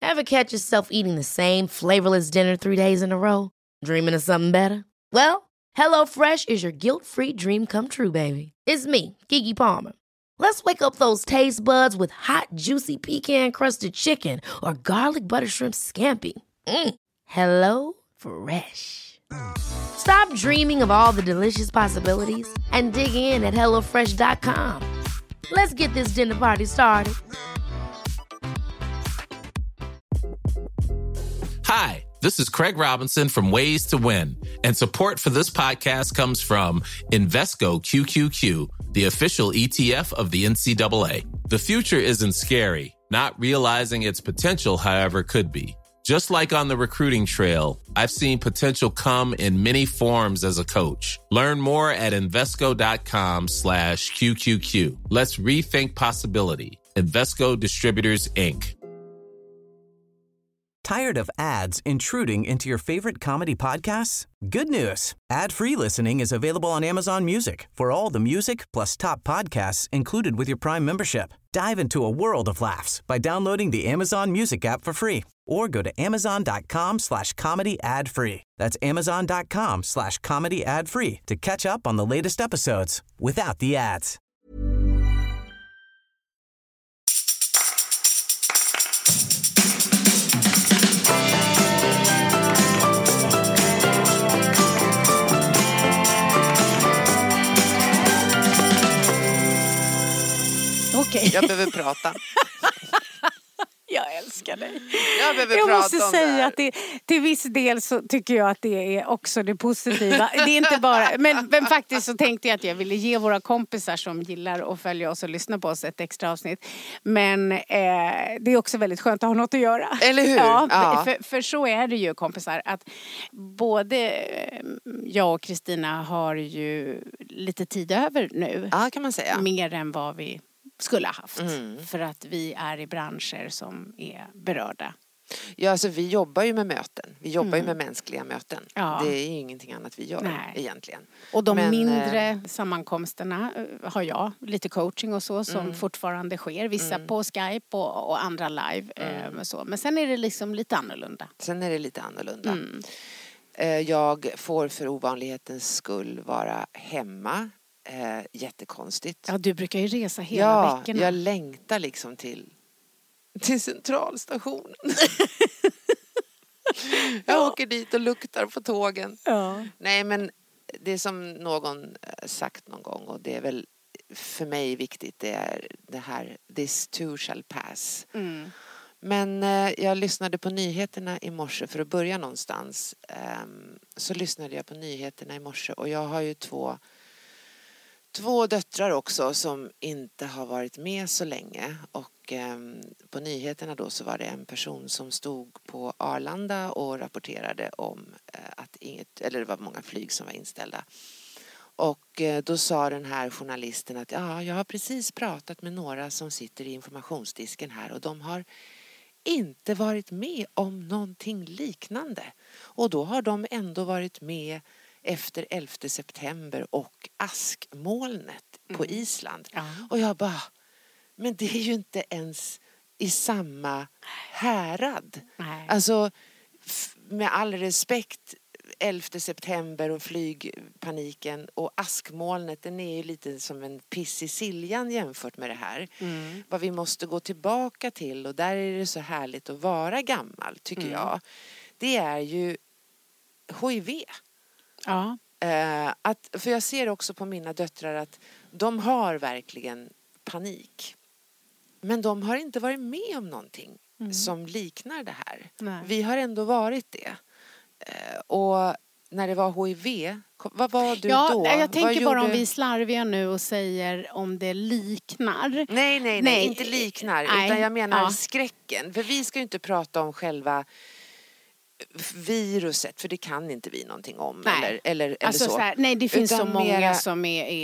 Ever catch yourself eating the same flavorless dinner 3 days in a row? Dreaming of something better? Well, HelloFresh is your guilt-free dream come true, baby. It's me, Keke Palmer. Let's wake up those taste buds with hot, juicy pecan-crusted chicken or garlic butter shrimp scampi. Hello Fresh. Stop dreaming of all the delicious possibilities and dig in at HelloFresh.com. Let's get this dinner party started. Hi, this is Craig Robinson from Ways to Win, and support for this podcast comes from Invesco QQQ, the official ETF of the NCAA. The future isn't scary. Not realizing its potential, however, could be. Just like on the recruiting trail, I've seen potential come in many forms as a coach. Learn more at Invesco.com/QQQ. Let's rethink possibility. Invesco Distributors, Inc. Tired of ads intruding into your favorite comedy podcasts? Good news. Ad-free listening is available on Amazon Music for all the music plus top podcasts included with your Prime membership. Dive into a world of laughs by downloading the Amazon Music app for free or go to amazon.com/comedy ad-free. That's amazon.com/comedy ad-free to catch up on the latest episodes without the ads. Okej. Jag behöver prata. Jag älskar dig. Jag måste säga att till viss del så tycker jag att det är också det positiva. Det är inte bara, men faktiskt så tänkte jag att jag ville ge våra kompisar som gillar att följa oss och lyssna på oss ett extra avsnitt. Men det är också väldigt skönt att ha något att göra. Eller hur? Ja. För så är det ju, kompisar, att både jag och Kristina har ju lite tid över nu. Ja, kan man säga. Mer än vad vi skulle ha haft. För att vi är i branscher som är berörda. Ja, alltså vi jobbar ju med möten. Vi jobbar ju med mänskliga möten. Ja. Det är ju ingenting annat vi gör egentligen. Och de mindre sammankomsterna har jag lite coaching och så som fortfarande sker. Vissa på Skype och andra live. Så. Men sen är det liksom lite annorlunda. Jag får för ovanlighetens skull vara hemma. Jättekonstigt. Ja, du brukar ju resa hela veckorna. Ja, jag längtar liksom till centralstationen. Jag åker dit och luktar på tågen. Ja. Nej, men det är som någon sagt någon gång, och det är väl för mig viktigt, det är det här: this too shall pass. Men jag lyssnade på nyheterna i morse, för att börja någonstans. Så lyssnade jag på nyheterna i morse, och jag har ju två döttrar också som inte har varit med så länge, och på nyheterna då så var det en person som stod på Arlanda och rapporterade om att det var många flyg som var inställda. Och då sa den här journalisten att jag har precis pratat med några som sitter i informationsdisken här, och de har inte varit med om någonting liknande. Och då har de ändå varit med efter 11 september och askmolnet på Island. Ja. Och jag bara, men det är ju inte ens i samma härad. Nej. Alltså, med all respekt, 11 september och flygpaniken och askmolnet, den är ju lite som en piss i Siljan jämfört med det här. Vad vi måste gå tillbaka till, och där är det så härligt att vara gammal, tycker jag. Det är ju HIV. Ja. För jag ser också på mina döttrar att de har verkligen panik. Men de har inte varit med om någonting som liknar det här. Nej. Vi har ändå varit det. Och när det var HIV, vad var du då? Jag tänker bara om vi är slarviga nu och säger om det liknar. Nej, inte liknar. Utan jag menar skräcken. För vi ska ju inte prata om själva viruset, för det kan inte vi någonting om. Eller alltså så. Nej, det finns utan så många som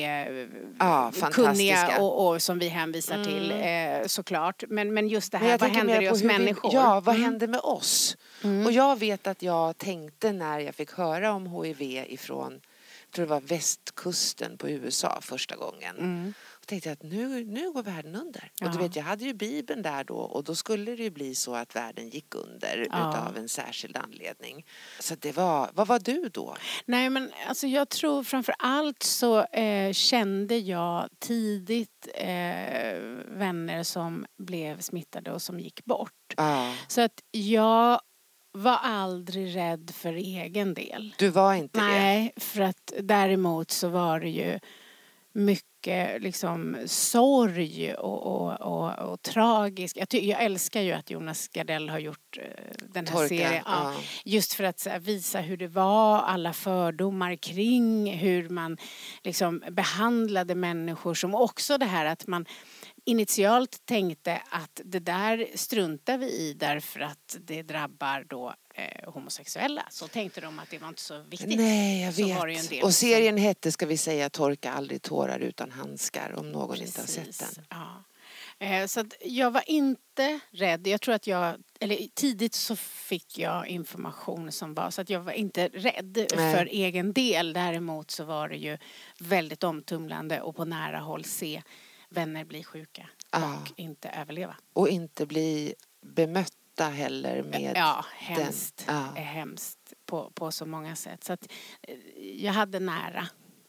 är kunniga och som vi hänvisar till såklart. Men just det här, vad händer i oss människor? Vad händer med oss? Och jag vet att jag tänkte när jag fick höra om HIV ifrån, jag tror det var västkusten på USA första gången. Jag tänkte att nu går världen under. Och du vet, jag hade ju Bibeln där då. Och då skulle det ju bli så att världen gick under utav en särskild anledning. Så det var, vad var du då? Nej, men alltså jag tror framför allt så kände jag tidigt vänner som blev smittade och som gick bort. Så att jag var aldrig rädd för egen del. Du var inte det? Nej, för att däremot så var det ju mycket liksom sorg och tragisk. Jag älskar ju att Jonas Gardell har gjort den här serien. Ja, just för att visa hur det var, alla fördomar kring hur man liksom behandlade människor, som också det här att man initialt tänkte att det där struntar vi i därför att det drabbar då homosexuella. Så tänkte de att det var inte så viktigt. Nej, jag vet. Så var det ju en del och serien hette, ska vi säga, Torka aldrig tårar utan handskar, om någon inte har sett den. Ja. Så att jag var inte rädd. Jag tror att tidigt så fick jag information som var så att jag var inte rädd för egen del. Däremot så var det ju väldigt omtumlande och på nära håll se vänner bli sjuka och inte överleva. Och inte bli bemötta heller med hemskt. Hemskt på så många sätt. Så att jag hade nära.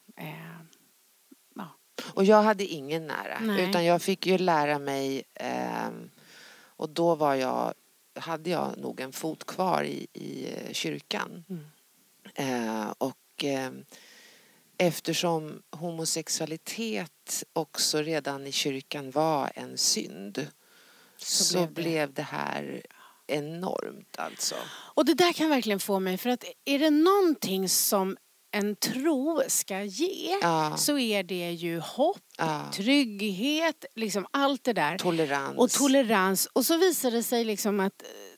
Och jag hade ingen nära. Nej. Utan jag fick ju lära mig och då hade jag nog en fot kvar i kyrkan. Eftersom homosexualitet också redan i kyrkan var en synd, så blev det här enormt alltså. Och det där kan verkligen få mig, för att är det någonting som en tro ska ge så är det ju hopp, trygghet, liksom allt det där. Tolerans. Och så visar det sig liksom att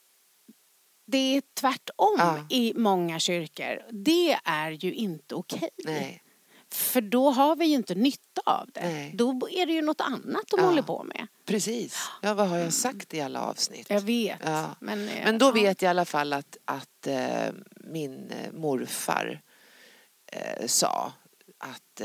det är tvärtom i många kyrkor. Det är ju inte okej. Nej. För då har vi ju inte nytta av det. Nej. Då är det ju något annat de håller på med. Precis. Ja, vad har jag sagt i alla avsnitt? Jag vet. Ja. Men då vet jag i alla fall att min morfar sa att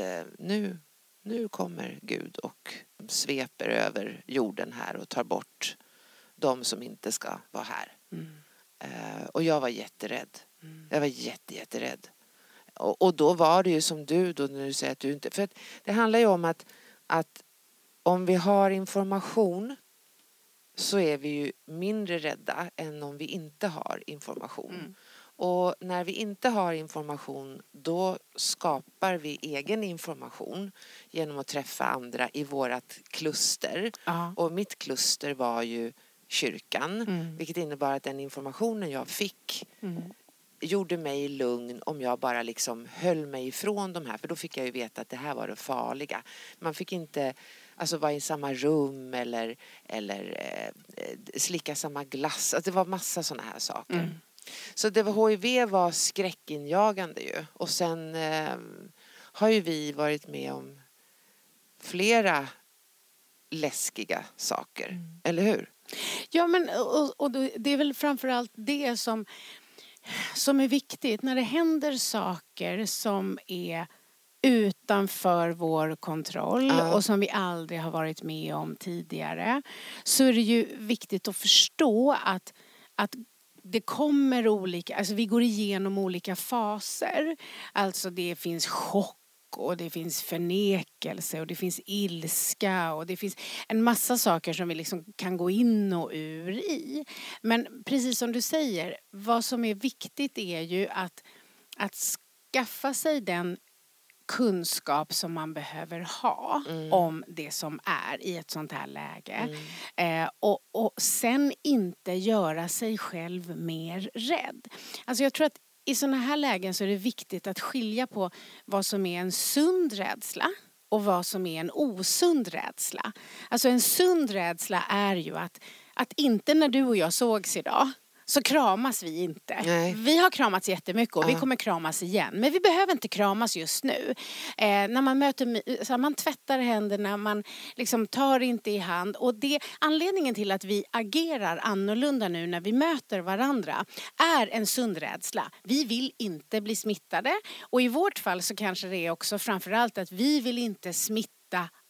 nu kommer Gud och sveper över jorden här och tar bort de som inte ska vara här. Och jag var jätterädd. Jag var jätterädd. Och då var det ju som du då, när du säger att du inte... För att det handlar ju om att om vi har information så är vi ju mindre rädda än om vi inte har information. Och när vi inte har information, då skapar vi egen information genom att träffa andra i vårat kluster. Och mitt kluster var ju kyrkan, vilket innebar att den informationen jag fick gjorde mig lugn om jag bara liksom höll mig ifrån de här. För då fick jag ju veta att det här var det farliga. Man fick inte vara i samma rum eller slicka samma glass. Alltså, det var massa såna här saker. Så HIV var skräckinjagande ju. Och sen har ju vi varit med om flera läskiga saker. Eller hur? Ja, men och det är väl framförallt det som är viktigt. När det händer saker som är utanför vår kontroll och som vi aldrig har varit med om tidigare, så är det ju viktigt att förstå att det kommer olika, alltså vi går igenom olika faser. Alltså det finns chock och det finns förnekelse och det finns ilska och det finns en massa saker som vi liksom kan gå in och ur i. Men precis som du säger, vad som är viktigt är ju att skaffa sig den kunskap som man behöver ha om det som är i ett sånt här läge. Och sen inte göra sig själv mer rädd. Alltså jag tror att i såna här lägen så är det viktigt att skilja på vad som är en sund rädsla och vad som är en osund rädsla. Alltså en sund rädsla är ju att inte när du och jag sågs idag så kramas vi inte. Nej. Vi har kramats jättemycket och vi kommer kramas igen. Men vi behöver inte kramas just nu. När man möter, så man tvättar händerna, man liksom tar inte i hand. Och anledningen till att vi agerar annorlunda nu när vi möter varandra är en sund rädsla. Vi vill inte bli smittade. Och i vårt fall så kanske det är också framförallt att vi vill inte smitta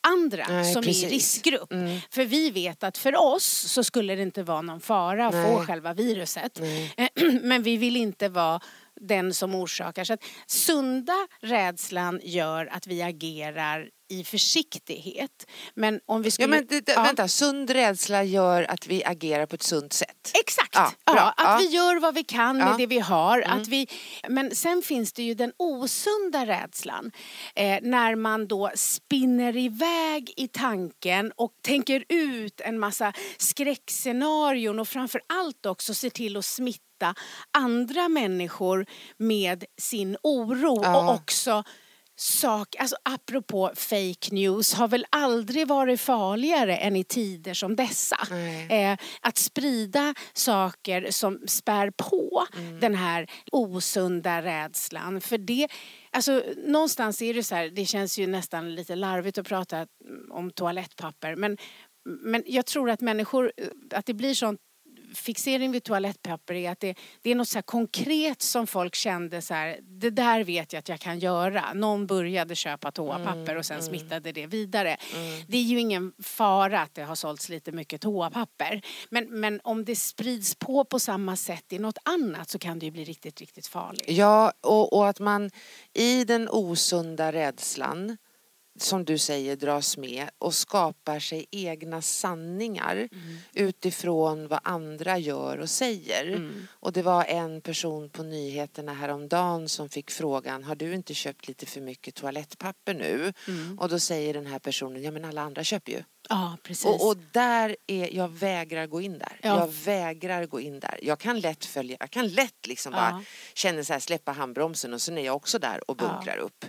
andra som precis. är i riskgrupp. För vi vet att för oss så skulle det inte vara någon fara att få själva viruset. Men vi vill inte vara den som orsakar. Så att sunda rädslan gör att vi agerar i försiktighet. Men om vi skulle... Vänta, sund rädsla gör att vi agerar på ett sunt sätt. Exakt, att vi gör vad vi kan med det vi har. Men sen finns det ju den osunda rädslan. När man då spinner iväg i tanken och tänker ut en massa skräckscenarion och framför allt också ser till att smitta andra människor med sin oro och också alltså apropå fake news har väl aldrig varit farligare än i tider som dessa. Att sprida saker som spär på den här osunda rädslan. För det, alltså någonstans är det så här, det känns ju nästan lite larvigt att prata om toalettpapper. Men jag tror att människor, att det blir sånt fixering vid toalettpapper är att det är något så här konkret som folk kände så här, det där vet jag att jag kan göra. Någon började köpa toapapper och sen smittade det vidare. Det är ju ingen fara att det har sålts lite mycket toapapper. Men om det sprids på samma sätt i något annat så kan det ju bli riktigt, riktigt farligt. Ja, och att man i den osunda rädslan som du säger dras med och skapar sig egna sanningar utifrån vad andra gör och säger. Och det var en person på nyheterna häromdagen som fick frågan, har du inte köpt lite för mycket toalettpapper nu? Och då säger den här personen, ja men alla andra köper ju. Ja, precis. Och där är, jag vägrar gå in där. Jag vägrar gå in där. Jag kan lätt liksom bara känna så här, släppa handbromsen och sen är jag också där och bunkrar upp.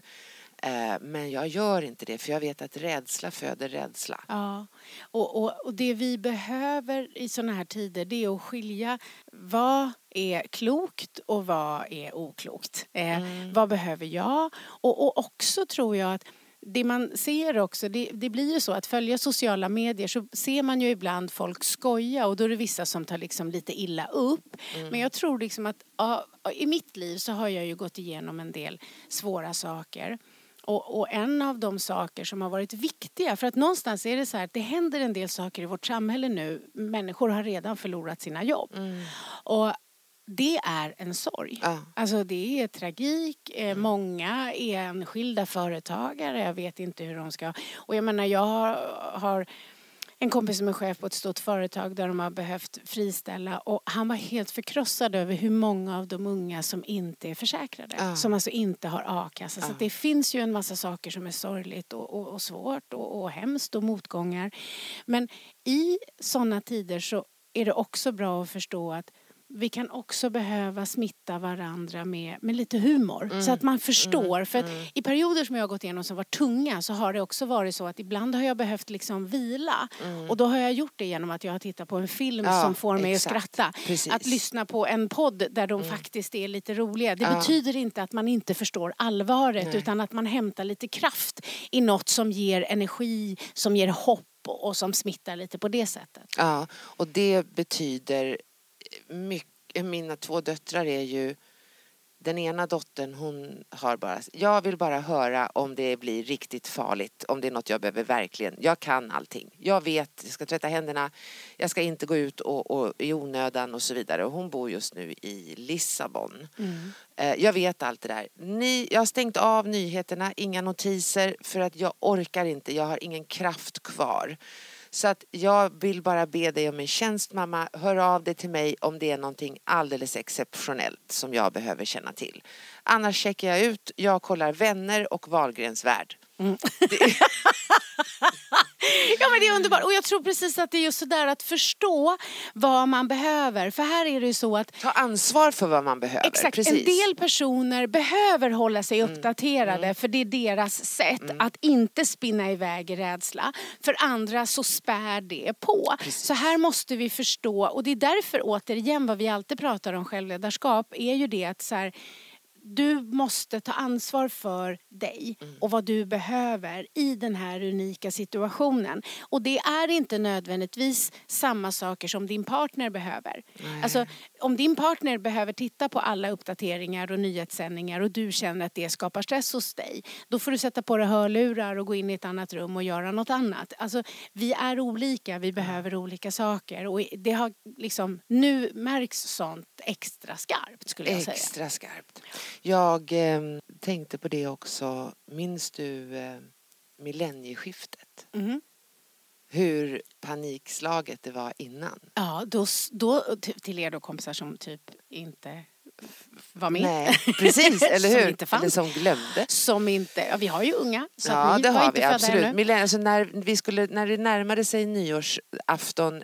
Men jag gör inte det för jag vet att rädsla föder rädsla. Ja, och det vi behöver i såna här tider det är att skilja vad är klokt och vad är oklokt. Vad behöver jag? Och också tror jag att det man ser också, det blir ju så att följa sociala medier så ser man ju ibland folk skoja och då är det vissa som tar liksom lite illa upp. Men jag tror liksom att i mitt liv så har jag ju gått igenom en del svåra saker. Och en av de saker som har varit viktiga, för att någonstans är det så här att det händer en del saker i vårt samhälle nu. Människor har redan förlorat sina jobb. Och det är en sorg. Alltså det är tragik. Många är enskilda företagare. Jag vet inte hur de ska... Och jag menar, jag har en kompis som är chef på ett stort företag där de har behövt friställa. Och han var helt förkrossad över hur många av de unga som inte är försäkrade. Som alltså inte har a-kassa. Så att det finns ju en massa saker som är sorgligt och svårt och hemskt och motgångar. Men i sådana tider så är det också bra att förstå att vi kan också behöva smitta varandra med lite humor. Så att man förstår. För att i perioder som jag har gått igenom som var tunga så har det också varit så att ibland har jag behövt liksom vila. Och då har jag gjort det genom att jag har tittat på en film som får mig att skratta. Precis. Att lyssna på en podd där de faktiskt är lite roliga. Det betyder inte att man inte förstår allvaret utan att man hämtar lite kraft i något som ger energi, som ger hopp och som smittar lite på det sättet. Ja, och det betyder mycket. Mina 2 döttrar är ju, den ena dottern hon har bara, jag vill bara höra om det blir riktigt farligt, om det är något jag behöver verkligen, jag kan allting, jag vet, jag ska tvätta händerna, jag ska inte gå ut och i onödan och så vidare, och hon bor just nu i Lissabon. Jag vet allt det där. Jag har stängt av nyheterna, inga notiser för att jag orkar inte, jag har ingen kraft kvar. Så att jag vill bara be dig om en tjänst, mamma. Hör av dig till mig om det är någonting alldeles exceptionellt som jag behöver känna till. Annars checkar jag ut, jag kollar Vänner och Wahlgrens värld. Ja, men det är underbart. Och jag tror precis att det är just sådär att förstå vad man behöver. För här är det ju så att... Ta ansvar för vad man behöver. Exakt, precis. En del personer behöver hålla sig uppdaterade för det är deras sätt att inte spinna iväg i rädsla. För andra så spär det på. Precis. Så här måste vi förstå, och det är därför återigen vad vi alltid pratar om självledarskap är ju det att så här, du måste ta ansvar för dig och vad du behöver i den här unika situationen. Och det är inte nödvändigtvis samma saker som din partner behöver. Alltså, om din partner behöver titta på alla uppdateringar och nyhetssändningar och du känner att det skapar stress hos dig, då får du sätta på dig hörlurar och gå in i ett annat rum och göra något annat. Alltså, vi är olika, vi behöver olika saker och det har liksom, nu märks sånt extra skarpt skulle jag säga. Extra skarpt. Jag tänkte på det också, minns du millennieskiftet? Mm. Hur panikslaget det var innan. Ja, då till er då kompisar som typ inte var med. Nej, precis, eller hur? Som inte fanns. Eller som glömde. Som inte, ja, vi har ju unga. Så ja, det har vi absolut. Alltså, när det närmade sig nyårsafton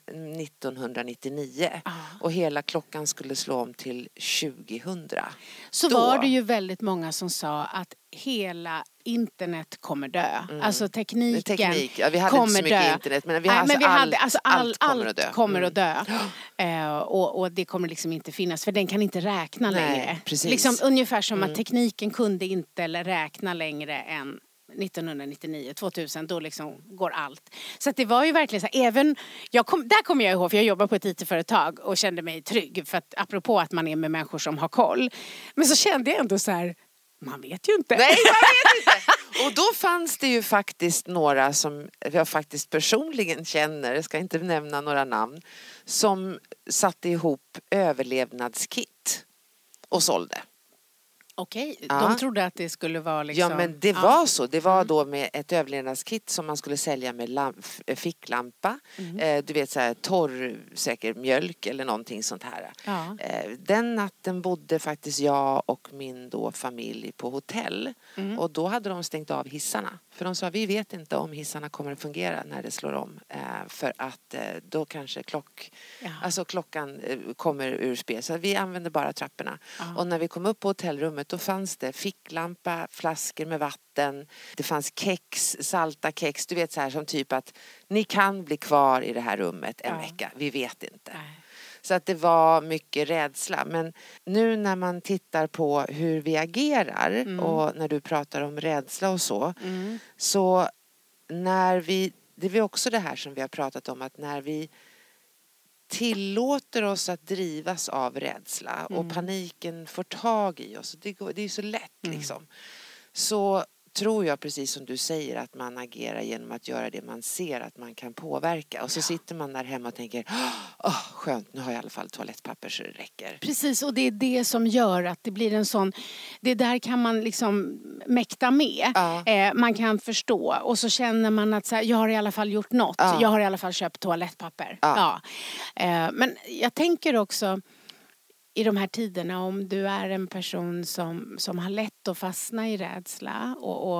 1999 och hela klockan skulle slå om till 2000. Så var det ju väldigt många som sa att hela internet kommer dö. Alltså tekniken ja, vi hade kommer inte så mycket dö. internet, men allt kommer att dö. Kommer att dö. Och det kommer liksom inte finnas, för den kan inte räkna längre. Precis. Liksom, ungefär som att tekniken kunde inte räkna längre än 1999, 2000, då liksom går allt. Så att det var ju verkligen så här, även, där kommer jag ihåg, för jag jobbar på ett IT-företag och kände mig trygg, för att apropå att man är med människor som har koll. Men så kände jag ändå så här, man vet ju inte. Nej, man vet inte. Och då fanns det ju faktiskt några som jag faktiskt personligen känner, jag ska inte nämna några namn, som satte ihop överlevnadskit och sålde. Okej, de trodde att det skulle vara liksom... Ja, men det var så. Det var då med ett överlevnadskit som man skulle sälja med ficklampa. Du vet så här, torr, säkert mjölk eller någonting sånt här. Ja. Den natten bodde faktiskt jag och min då familj på hotell. Och då hade de stängt av hissarna. För de sa, vi vet inte om hissarna kommer att fungera när det slår om. För att då kanske klockan kommer ur spel. Så vi använder bara trapporna. Och när vi kom upp på hotellrummet, då fanns det ficklampa, flaskor med vatten. Det fanns kex, salta kex. Du vet så här som typ att ni kan bli kvar i det här rummet en vecka. Vi vet inte. Nej. Så att det var mycket rädsla. Men nu när man tittar på hur vi agerar och när du pratar om rädsla och så när det är också det här som vi har pratat om, att när vi tillåter oss att drivas av rädsla och paniken får tag i oss, det är så lätt liksom, så tror jag precis som du säger att man agerar genom att göra det man ser att man kan påverka. Och så sitter man där hemma och tänker, skönt, nu har jag i alla fall toalettpapper så det räcker. Precis, och det är det som gör att det blir en sån, det där kan man liksom mäkta med. Man kan förstå och så känner man att så här, jag har i alla fall gjort något. Jag har i alla fall köpt toalettpapper. Men jag tänker också i de här tiderna, om du är en person som har lätt att fastna i rädsla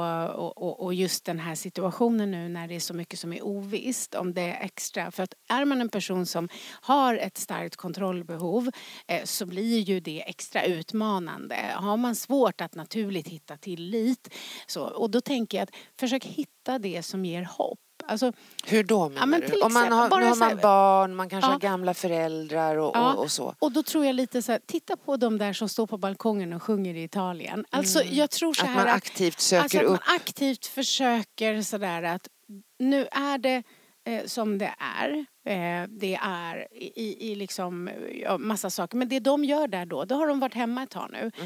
och just den här situationen nu när det är så mycket som är ovisst, om det är extra. För att är man en person som har ett starkt kontrollbehov så blir ju det extra utmanande. Har man svårt att naturligt hitta tillit, och då tänker jag att försök hitta det som ger hopp. Alltså, hur då menar du? Om man har barn, man kanske har gamla föräldrar och så. Och då tror jag lite så här, titta på de där som står på balkongen och sjunger i Italien. Alltså jag tror så här att man aktivt söker upp. Att man aktivt försöker sådär att nu är det som det är. Det är i liksom massa saker. Men det de gör där då har de varit hemma ett tag nu.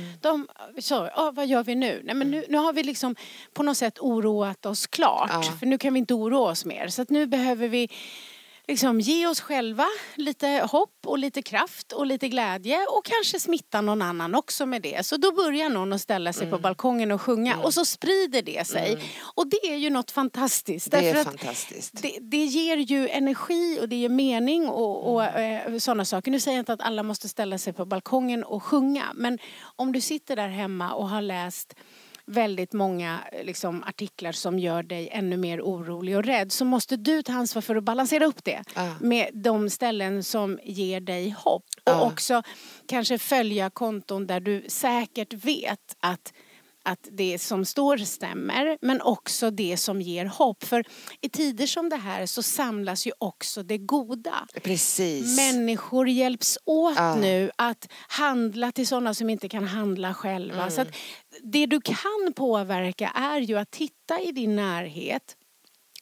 Vad gör vi nu? Nej, men nu har vi liksom på något sätt oroat oss klart. För nu kan vi inte oroa oss mer. Så att nu behöver vi liksom ge oss själva lite hopp och lite kraft och lite glädje och kanske smitta någon annan också med det. Så då börjar någon att ställa sig på balkongen och sjunga och så sprider det sig. Och det är ju något fantastiskt. Det är fantastiskt. Det ger ju energi och det ger mening och sådana saker. Nu säger jag inte att alla måste ställa sig på balkongen och sjunga. Men om du sitter där hemma och har läst väldigt många liksom, artiklar som gör dig ännu mer orolig och rädd, så måste du ta ansvar för att balansera upp det med de ställen som ger dig hopp. Och också kanske följa konton där du säkert vet att det som står stämmer, men också det som ger hopp. För i tider som det här så samlas ju också det goda. Precis. Människor hjälps åt nu att handla till sådana som inte kan handla själva. Så att det du kan påverka är ju att titta i din närhet.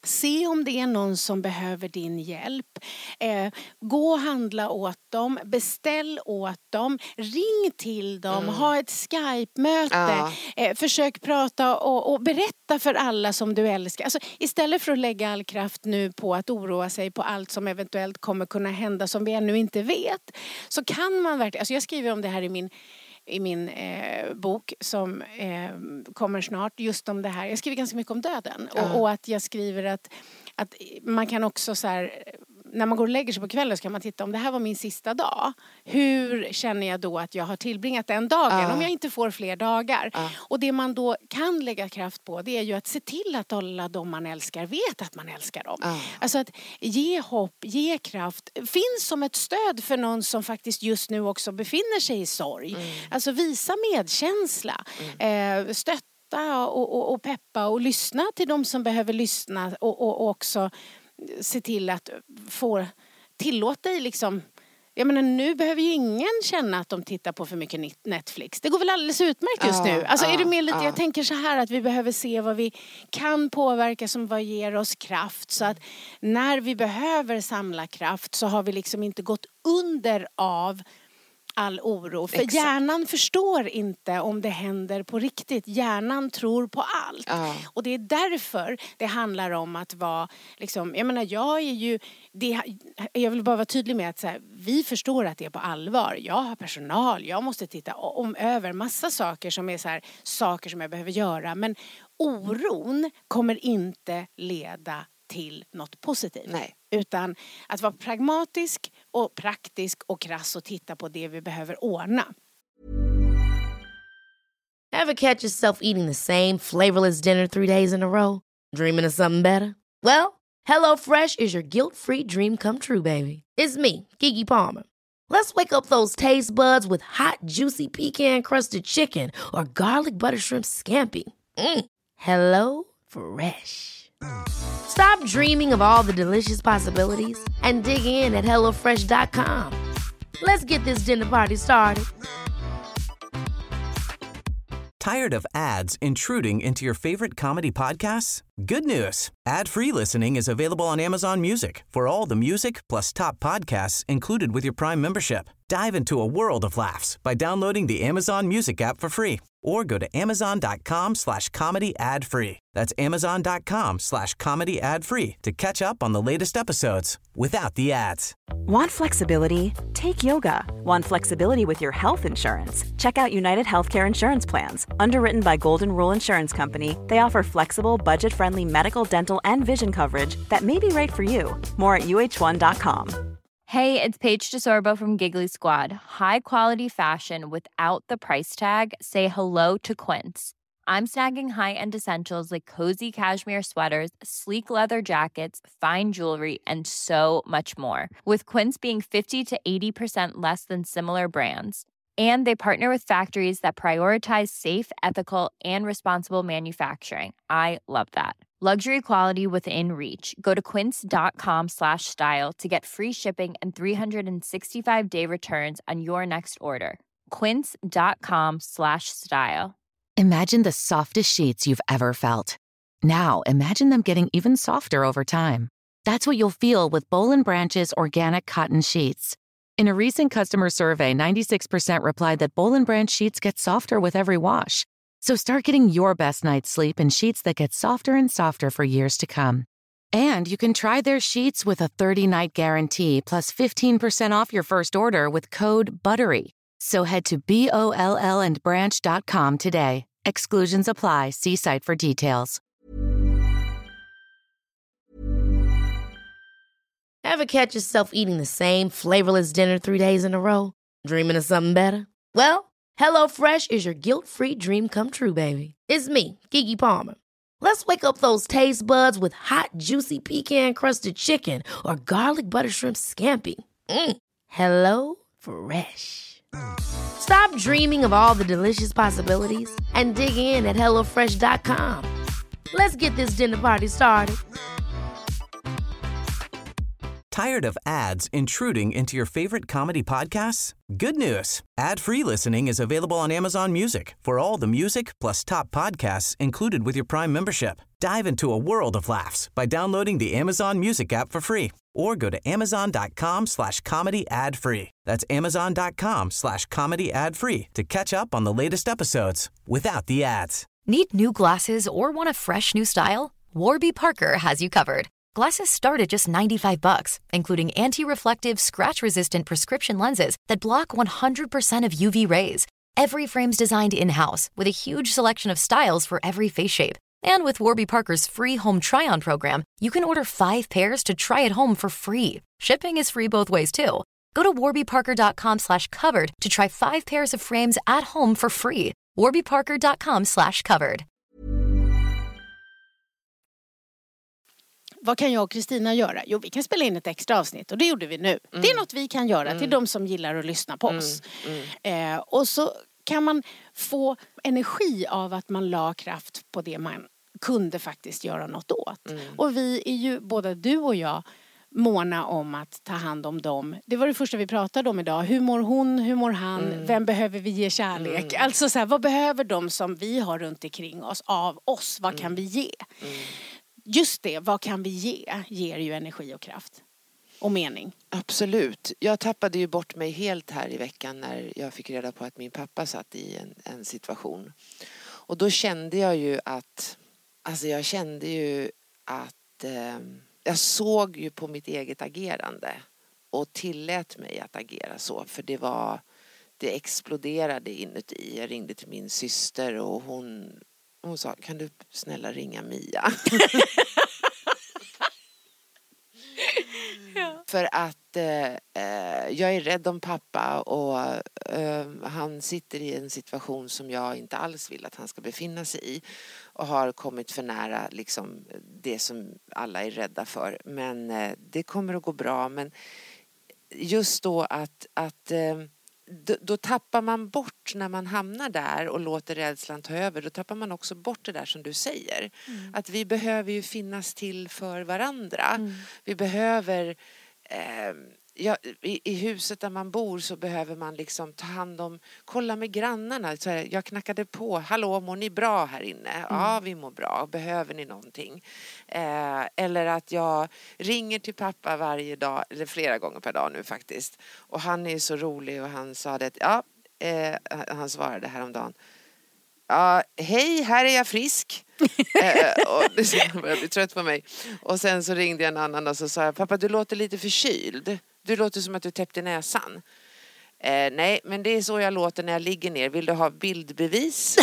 Se om det är någon som behöver din hjälp. Gå och handla åt dem. Beställ åt dem. Ring till dem. Ha ett Skype-möte. Försök prata och berätta för alla som du älskar. Alltså, istället för att lägga all kraft nu på att oroa sig på allt som eventuellt kommer kunna hända som vi ännu inte vet. Så kan man verkligen... Alltså jag skriver om det här i min bok som kommer snart, just om det här. Jag skriver ganska mycket om döden. Och att jag skriver att man kan också så här, när man går och lägger sig på kvällen så kan man titta om det här var min sista dag. Hur känner jag då att jag har tillbringat den dagen om jag inte får fler dagar? Och det man då kan lägga kraft på, det är ju att se till att alla de man älskar vet att man älskar dem. Alltså att ge hopp, ge kraft. Finns som ett stöd för någon som faktiskt just nu också befinner sig i sorg. Alltså visa medkänsla. Stötta och peppa och lyssna till de som behöver lyssna och också se till att få tillåta dig liksom. Jag menar, nu behöver ju ingen känna att de tittar på för mycket Netflix. Det går väl alldeles utmärkt just nu. Alltså är det mer lite, jag tänker så här att vi behöver se vad vi kan påverka som vad ger oss kraft. Så att när vi behöver samla kraft så har vi liksom inte gått under av all oro. För hjärnan förstår inte om det händer på riktigt. Hjärnan tror på allt. Och det är därför det handlar om att vara liksom, jag menar, jag vill bara vara tydlig med att så här, vi förstår att det är på allvar. Jag har personal, jag måste titta över massa saker som är så här, saker som jag behöver göra. Men oron kommer inte leda till något positivt. Nej. Utan att vara pragmatisk och praktisk och krass och titta på det vi behöver ordna. Ever catch yourself eating the same flavorless dinner 3 days in a row? Dreaming of something better? Well, HelloFresh is your guilt-free dream come true, baby. It's me, Keke Palmer. Let's wake up those taste buds with hot, juicy pecan-crusted chicken or garlic butter shrimp scampi. Hello Fresh. Stop dreaming of all the delicious possibilities and dig in at HelloFresh.com. Let's get this dinner party started. Tired of ads intruding into your favorite comedy podcasts? Good news. Ad-free listening is available on Amazon Music for all the music plus top podcasts included with your Prime membership. Dive into a world of laughs by downloading the Amazon Music app for free or go to amazon.com/comedy ad-free. That's amazon.com/comedy ad-free to catch up on the latest episodes without the ads. Want flexibility? Take yoga. Want flexibility with your health insurance? Check out United Healthcare Insurance Plans. Underwritten by Golden Rule Insurance Company, they offer flexible, budget-friendly medical, dental, and vision coverage that may be right for you. More at uh1.com. Hey, it's Paige DeSorbo from Giggly Squad. High quality fashion without the price tag. Say hello to Quince. I'm snagging high-end essentials like cozy cashmere sweaters, sleek leather jackets, fine jewelry, and so much more. With Quince being 50 to 80% less than similar brands. And they partner with factories that prioritize safe, ethical, and responsible manufacturing. I love that. Luxury quality within reach. Go to quince.com/style to get free shipping and 365-day returns on your next order. Quince.com/style. Imagine the softest sheets you've ever felt. Now, imagine them getting even softer over time. That's what you'll feel with Boll & Branch's organic cotton sheets. In a recent customer survey, 96% replied that Boll & Branch sheets get softer with every wash. So start getting your best night's sleep in sheets that get softer and softer for years to come. And you can try their sheets with a 30-night guarantee plus 15% off your first order with code BUTTERY. So head to BOLLandbranch.com today. Exclusions apply. See site for details. Ever catch yourself eating the same flavorless dinner 3 days in a row? Dreaming of something better? Well, HelloFresh is your guilt-free dream come true, baby. It's me, Keke Palmer. Let's wake up those taste buds with hot, juicy pecan-crusted chicken or garlic butter shrimp scampi. Hello Fresh. Stop dreaming of all the delicious possibilities and dig in at HelloFresh.com. Let's get this dinner party started. Tired of ads intruding into your favorite comedy podcasts? Good news. Ad-free listening is available on Amazon Music for all the music plus top podcasts included with your Prime membership. Dive into a world of laughs by downloading the Amazon Music app for free or go to amazon.com/comedy ad-free. That's amazon.com/comedy ad-free to catch up on the latest episodes without the ads. Need new glasses or want a fresh new style? Warby Parker has you covered. Glasses start at just $95, including anti-reflective, scratch-resistant prescription lenses that block 100% of UV rays. Every frame's designed in-house with a huge selection of styles for every face shape. And with Warby Parker's free home try-on program, you can order 5 pairs to try at home for free. Shipping is free both ways, too. Go to warbyparker.com/covered to try 5 pairs of frames at home for free. warbyparker.com/covered. Vad kan jag och Kristina göra? Jo, vi kan spela in ett extra avsnitt och det gjorde vi nu. Det är något vi kan göra till de som gillar att lyssna på oss. Och så kan man få energi av att man la kraft på det man kunde faktiskt göra något åt. Och vi är ju, både du och jag, måna om att ta hand om dem. Det var det första vi pratade om idag. Hur mår hon? Hur mår han? Vem behöver vi ge kärlek? Alltså så här, vad behöver de som vi har runt omkring oss av oss? Vad kan vi ge? Just det, vad kan vi ge? Ger ju energi och kraft. Och mening. Absolut. Jag tappade ju bort mig helt här i veckan när jag fick reda på att min pappa satt i en situation. Och då kände jag ju att... Alltså jag kände ju att... jag såg ju på mitt eget agerande. Och tillät mig att agera så. För det exploderade inuti. Jag ringde till min syster och hon sa, kan du snälla ringa Mia? Ja. För att jag är rädd om pappa och han sitter i en situation som jag inte alls vill att han ska befinna sig i. Och har kommit för nära liksom, det som alla är rädda för. Men det kommer att gå bra. Men just då att då tappar man bort när man hamnar där och låter rädslan ta över. Då tappar man också bort det där som du säger. Att vi behöver ju finnas till för varandra. Vi behöver... i huset där man bor så behöver man liksom ta hand om, kolla med grannarna. Så här, jag knackade på, hallå, mår ni bra här inne? Ja, vi mår bra. Behöver ni någonting? Eller att jag ringer till pappa varje dag, eller flera gånger per dag nu faktiskt. Och han är så rolig och han sa det, han svarade häromdagen. Ja, hej, här är jag frisk. Och det började bli trött på mig. Och sen så ringde jag en annan och så sa jag, pappa, du låter lite förkyld. Du låter som att du täppte näsan. Nej, men det är så jag låter när jag ligger ner. Vill du ha bildbevis?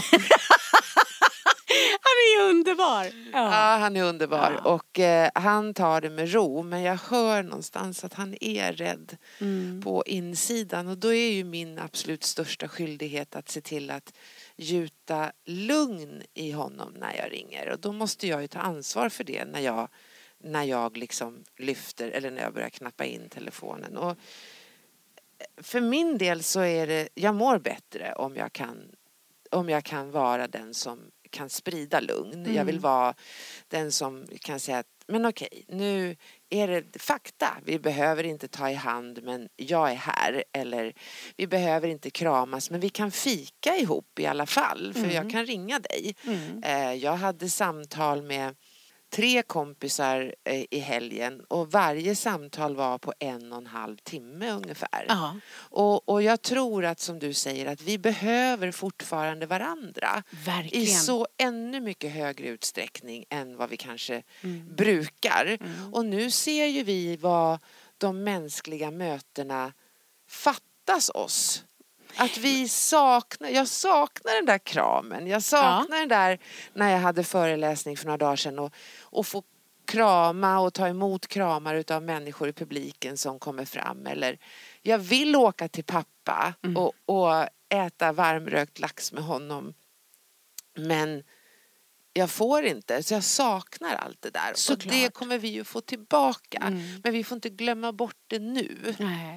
Han är ju underbar. Ja, han är underbar. Ja. Och han tar det med ro. Men jag hör någonstans att han är rädd på insidan. Och då är ju min absolut största skyldighet att se till att gjuta lugn i honom när jag ringer. Och då måste jag ju ta ansvar för det när jag liksom lyfter eller när jag börjar knappa in telefonen. Och för min del så är det, jag mår bättre om jag kan vara den som kan sprida lugn. Jag vill vara den som kan säga att men okej, nu är det fakta. Vi behöver inte ta i hand, men jag är här. Eller vi behöver inte kramas, men vi kan fika ihop i alla fall. För jag kan ringa dig. Jag hade samtal med 3 kompisar i helgen. Och varje samtal var på 1,5 timme ungefär. Och jag tror att, som du säger, att vi behöver fortfarande varandra. Verkligen. I så ännu mycket högre utsträckning än vad vi kanske brukar. Och nu ser ju vi vad de mänskliga mötena fattas oss. Att jag saknar den där kramen. Jag saknar den där när jag hade föreläsning för några dagar sedan och få krama och ta emot kramar utav människor i publiken som kommer fram. Eller jag vill åka till pappa och äta varmrökt lax med honom. Men jag får inte, så jag saknar allt det där. Och det kommer vi ju få tillbaka. Men vi får inte glömma bort det nu. Nej.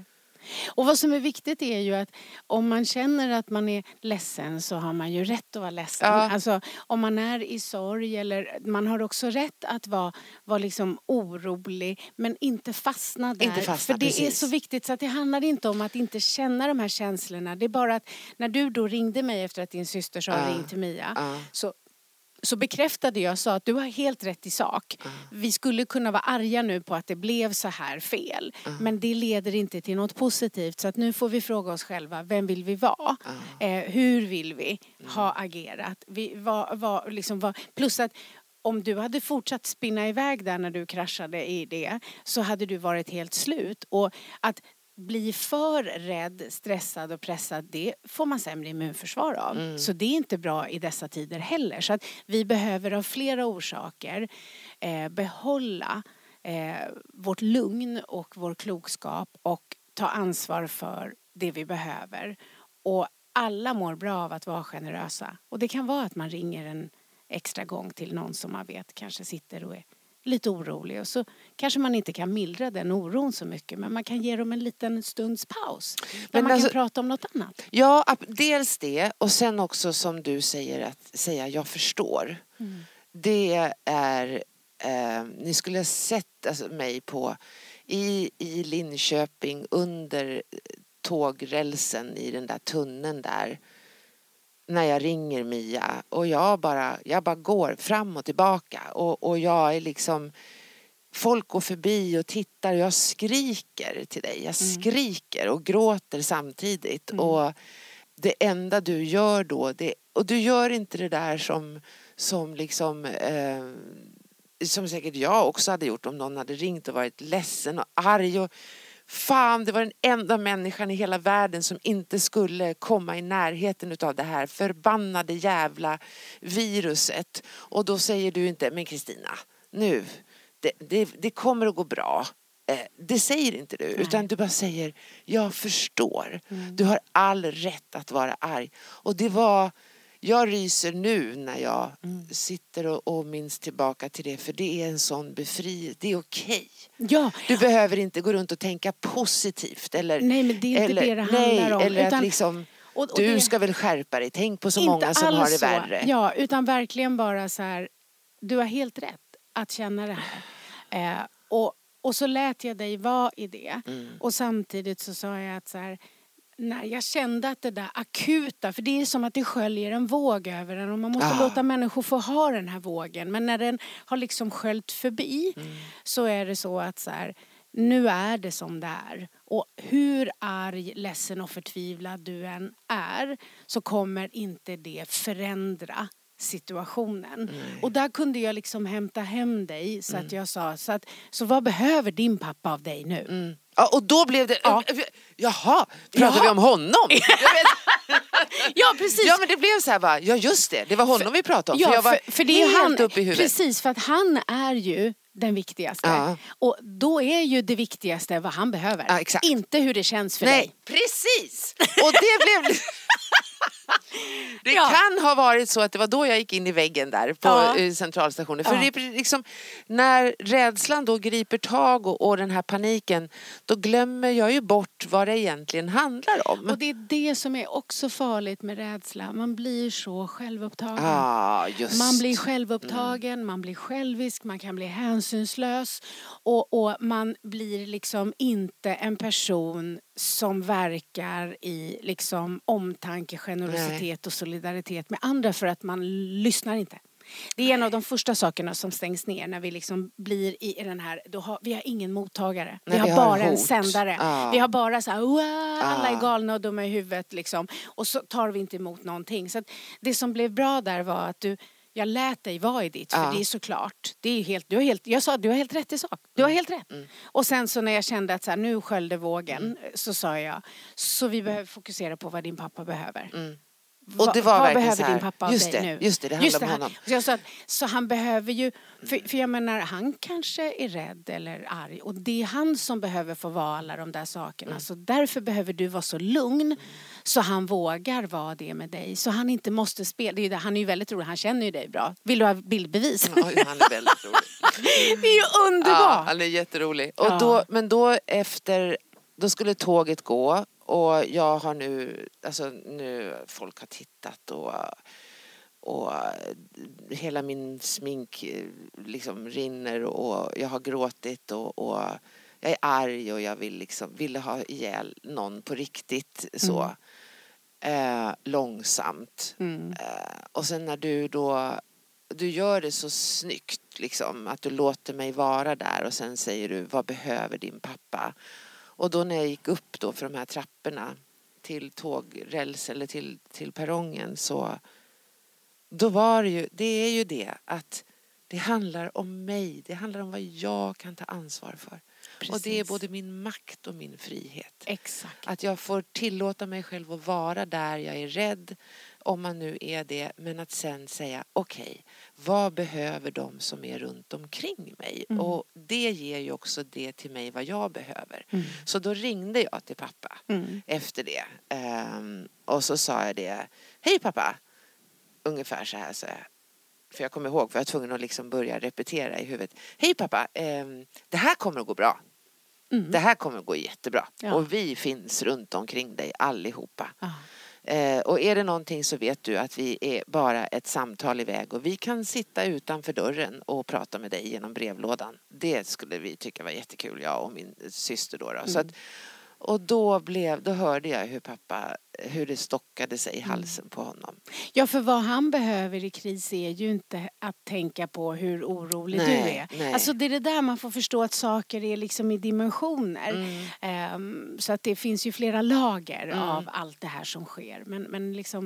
Och vad som är viktigt är ju att om man känner att man är ledsen så har man ju rätt att vara ledsen. Ja. Alltså om man är i sorg eller man har också rätt att vara liksom orolig men inte fastna där. Inte fastna, för det är precis. så viktigt så att det handlar inte om att inte känna de här känslorna. Det är bara att när du då ringde mig efter att din syster sa ring till Mia så bekräftade jag sa att du har helt rätt i sak. Vi skulle kunna vara arga nu på att det blev så här fel. Men det leder inte till något positivt. Så att nu får vi fråga oss själva, vem vill vi vara? Hur vill vi ha agerat? Plus att om du hade fortsatt spinna iväg där när du kraschade i det så hade du varit helt slut. Och att bli för rädd, stressad och pressad, det får man sämre immunförsvar av. Så det är inte bra i dessa tider heller. Så att vi behöver av flera orsaker behålla vårt lugn och vår klokskap och ta ansvar för det vi behöver. Och alla mår bra av att vara generösa. Och det kan vara att man ringer en extra gång till någon som man vet kanske sitter och är lite orolig och så kanske man inte kan mildra den oron så mycket men man kan ge dem en liten stunds paus där man kan prata om något annat. Ja, dels det och sen också som du säger att säga jag förstår. Det är ni skulle ha sett mig på i Linköping under tågrälsen i den där tunneln där. När jag ringer Mia och jag bara går fram och tillbaka och jag är liksom folk går förbi och tittar och jag skriker till dig. Jag skriker och gråter samtidigt och det enda du gör då och du gör inte det där som liksom som säkert jag också hade gjort om någon hade ringt och varit ledsen och arg och fan, det var den enda människan i hela världen som inte skulle komma i närheten av det här förbannade jävla viruset. Och då säger du inte, men Kristina, nu, det kommer att gå bra. Det säger inte du, utan du bara säger, jag förstår. Du har all rätt att vara arg. Och det var... Jag ryser nu när jag sitter och minns tillbaka till det. För det är en sån befrielse. Det är okej. Ja. Du behöver inte gå runt och tänka positivt. Eller, nej, men det är inte det handlar om. Eller utan, att liksom, och du det, ska väl skärpa dig. Tänk på så många som har det värre. Ja, utan verkligen bara så här. Du har helt rätt att känna det här. Och så lät jag dig vara i det. Och samtidigt så sa jag att så här... när jag kände att det där akuta, för det är som att det sköljer en våg över den och man måste låta människor få ha den här vågen. Men när den har liksom sköljt förbi så är det så att så här, nu är det som det är. Och hur arg, ledsen och förtvivlad du än är så kommer inte det förändra situationen. Och där kunde jag liksom hämta hem dig så att jag sa så vad behöver din pappa av dig nu? Ja, och då blev det... Jaha, pratar vi om honom? Ja, precis. Ja, men det blev så här bara, ja just det, det var honom vi pratade om. Ja, för jag var för det är helt han, upp i huvudet. Precis, för att han är ju den viktigaste. Ja. Och då är ju det viktigaste vad han behöver. Ja, exakt. Inte hur det känns för dig. Nej, precis. Och det blev... Det kan ha varit så att det var då jag gick in i väggen där på centralstationen. För det är liksom, när rädslan då griper tag och den här paniken, då glömmer jag ju bort vad det egentligen handlar om. Och det är det som är också farligt med rädsla. Man blir så självupptagen. Man blir självupptagen, man blir självisk, man kan bli hänsynslös. Och man blir liksom inte en person som verkar i liksom omtanke, generositet och solidaritet med andra för att man lyssnar inte. Det är en av de första sakerna som stängs ner när vi liksom blir i den här, vi har ingen mottagare. Vi har bara en sändare. Vi har bara så här, alla är galna och dumma i huvudet liksom. Och så tar vi inte emot någonting. Så att det som blev bra där var att jag lät dig vara i ditt, för det är såklart. Det är helt, jag sa att du har helt rätt i sak. Du har helt rätt. Och sen så när jag kände att så här, nu sköljde vågen, så sa jag, så vi behöver fokusera på vad din pappa behöver. Och det var vad verkligen behöver så här, din pappa av dig nu? Just det handlar om honom. Så jag sa att, så han behöver ju, för jag menar, han kanske är rädd eller arg. Och det är han som behöver få vara alla de där sakerna. Så därför behöver du vara så lugn så han vågar vara det med dig. Så han inte måste spela. Han är ju väldigt rolig, han känner ju dig bra. Vill du ha bildbevis? Ja, han är väldigt rolig. Det är ju underbart. Ja, han är jätterolig. Och då, men då efter då skulle tåget gå och jag har nu folk har tittat och hela min smink liksom rinner och jag har gråtit och jag är arg och jag ville ha ihjäl någon på riktigt så långsamt. Och sen när du gör det så snyggt liksom, att du låter mig vara där och sen säger du, vad behöver din pappa? Och då när jag gick upp då för de här trapporna till tågräls eller till perrongen, så då var det är ju det att det handlar om mig, det handlar om vad jag kan ta ansvar för. Precis. Och det är både min makt och min frihet. Exakt. Att jag får tillåta mig själv att vara där jag är rädd, om man nu är det, men att sen säga okej, vad behöver de som är runt omkring mig? Och det ger ju också det till mig vad jag behöver. Så då ringde jag till pappa efter det. Och så sa jag det, hej pappa, ungefär så här, så jag. För jag kommer ihåg, för jag var tvungen att liksom börja repetera i huvudet. Hej pappa, det här kommer att gå bra. Det här kommer att gå jättebra. Ja. Och vi finns runt omkring dig allihopa. Och är det någonting så vet du att vi är bara ett samtal iväg. Och vi kan sitta utanför dörren och prata med dig genom brevlådan. Det skulle vi tycka var jättekul, jag och min syster då. Så att, och då hörde jag hur det stockade sig i halsen på honom. Ja, för vad han behöver i kris är ju inte att tänka på hur orolig du är. Nej. Alltså det är det där man får förstå, att saker är liksom i dimensioner. Så att det finns ju flera lager av allt det här som sker. Men liksom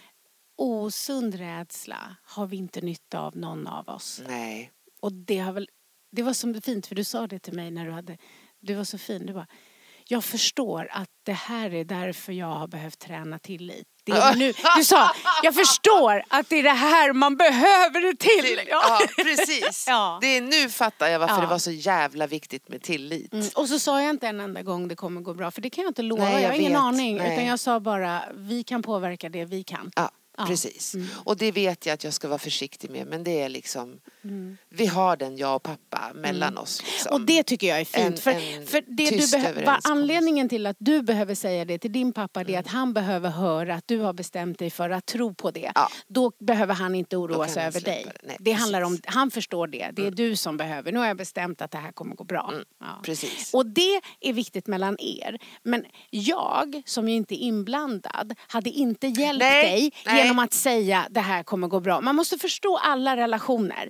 osund rädsla har vi inte nytta av, någon av oss. Nej. Och det var så fint, för du sa det till mig när du var så fin, du bara, jag förstår att det här är därför jag har behövt träna tillit. Du sa, jag förstår att det är det här man behöver det till. Ja, precis. Ja. Det är nu fattar jag varför det var så jävla viktigt med tillit. Och så sa jag inte en enda gång det kommer gå bra, för det kan jag inte lova. Nej, jag har ingen aning. Nej. Utan jag sa bara, vi kan påverka det vi kan. Ja. Precis. Och det vet jag att jag ska vara försiktig med. Men det är liksom, vi har den, jag och pappa, mellan oss. Liksom. Och det tycker jag är fint. För det du behöver, anledningen till att du behöver säga det till din pappa, det är att han behöver höra att du har bestämt dig för att tro på det. Ja. Då behöver han inte oroa sig över dig. Det handlar om, han förstår det. Det är du som behöver. Nu har jag bestämt att det här kommer gå bra. Ja. Precis. Och det är viktigt mellan er. Men jag, som ju inte är inblandad, hade inte hjälpt dig genom att säga det här kommer gå bra. Man måste förstå alla relationer.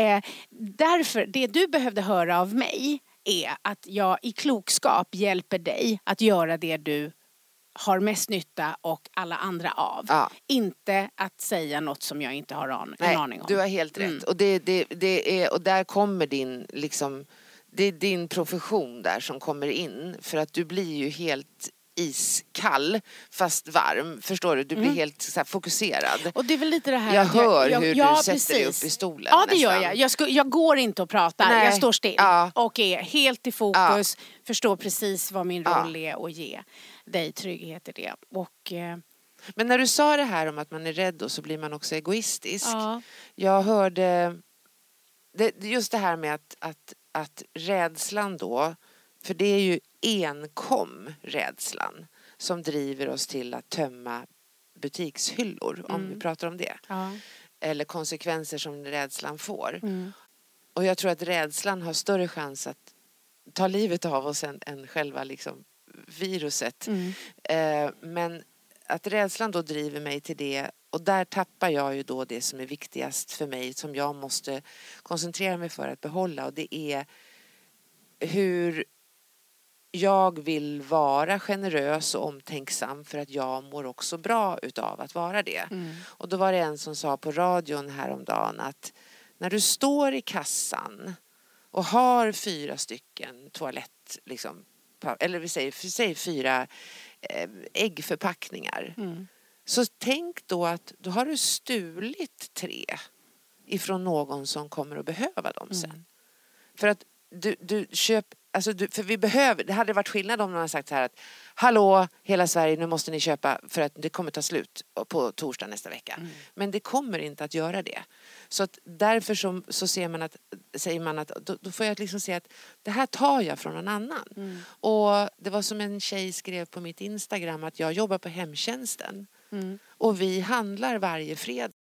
Därför, det du behövde höra av mig är att jag i klokskap hjälper dig att göra det du har mest nytta och alla andra av. Ja. Inte att säga något som jag inte har en aning om. Du har helt rätt. Och det är, och där kommer din liksom, det är din profession där som kommer in, för att du blir ju helt iskall fast varm, förstår du? Du blir helt så här fokuserad. Och det är väl lite det här jag hör hur du sätter dig upp i stolen. Ja, det gör jag. Jag går inte och pratar. Nej. Jag står still och är helt i fokus. Förstår precis vad min roll är och ge dig trygghet i det. Och men när du sa det här om att man är rädd då, så blir man också egoistisk. Jag hörde just det här med att rädslan då, för det är ju enkom rädslan som driver oss till att tömma butikshyllor, om vi pratar om det. Eller konsekvenser som rädslan får. Och jag tror att rädslan har större chans att ta livet av oss än själva liksom viruset. Men att rädslan då driver mig till det, och där tappar jag ju då det som är viktigast för mig, som jag måste koncentrera mig för att behålla, och det är hur jag vill vara generös och omtänksam, för att jag mår också bra utav att vara det. Och då var det en som sa på radion häromdagen att när du står i kassan och har 4 stycken toalett, liksom, eller vi säger 4 äggförpackningar. Så tänk då att då har du stulit 3 ifrån någon som kommer att behöva dem sen. För att du köper, alltså för vi behöver, det hade varit skillnad om man hade sagt så här att hallå hela Sverige, nu måste ni köpa för att det kommer ta slut på torsdag nästa vecka. Men det kommer inte att göra det. Så att därför så säger man att då får jag liksom se att det här tar jag från någon annan. Och det var som en tjej skrev på mitt Instagram att jag jobbar på hemtjänsten. Och vi handlar varje fredag.